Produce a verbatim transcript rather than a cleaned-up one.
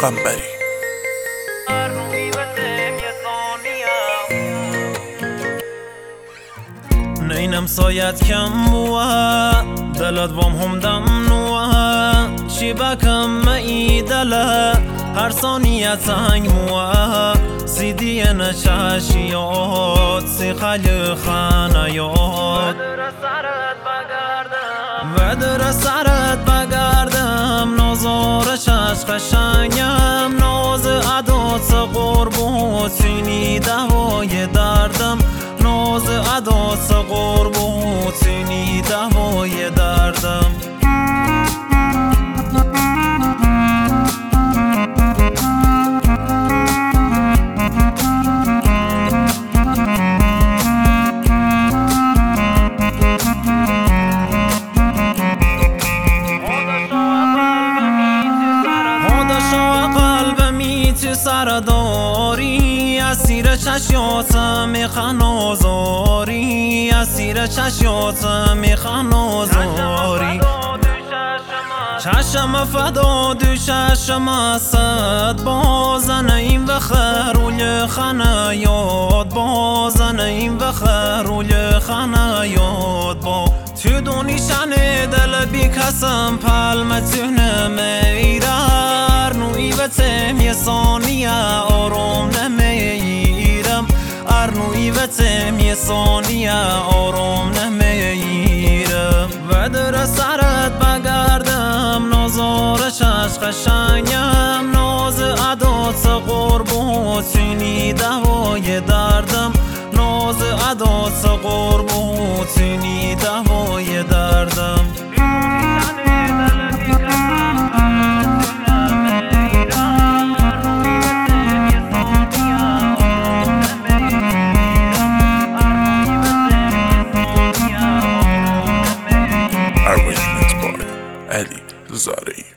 پیغمبری. نینم سایت کم بوه دلت وام هم دم نوه چی بکم ای دله هر ثانیه تنگ موه سیدی نچشیات سی خلی خانیات و در سرت بگردم نازار چشم قشنگم ناز عدات قربو تینی دوای دردم ناز عدات قربو تینی دوای دردم سرداری اسیر چشیاتم میخوان آزاری اسیر چشیاتم میخوان آزاری چشم فدا دو چشم اسد بازن این و خروی خنیاد بازن این و خروی خنیاد با تو دونی شنه دل بی کسم پلمتونه میرر نوی و تم یه ثانیه آروم نمیرم ارنوی و تم یه ثانیه آروم نمیرم و در سرت بگردم نازار چشم قشنگم ناز عدات قربو تینی دوای دردم ناز عدات قربو تینی دوای دردم Arrangement by Ali Zari.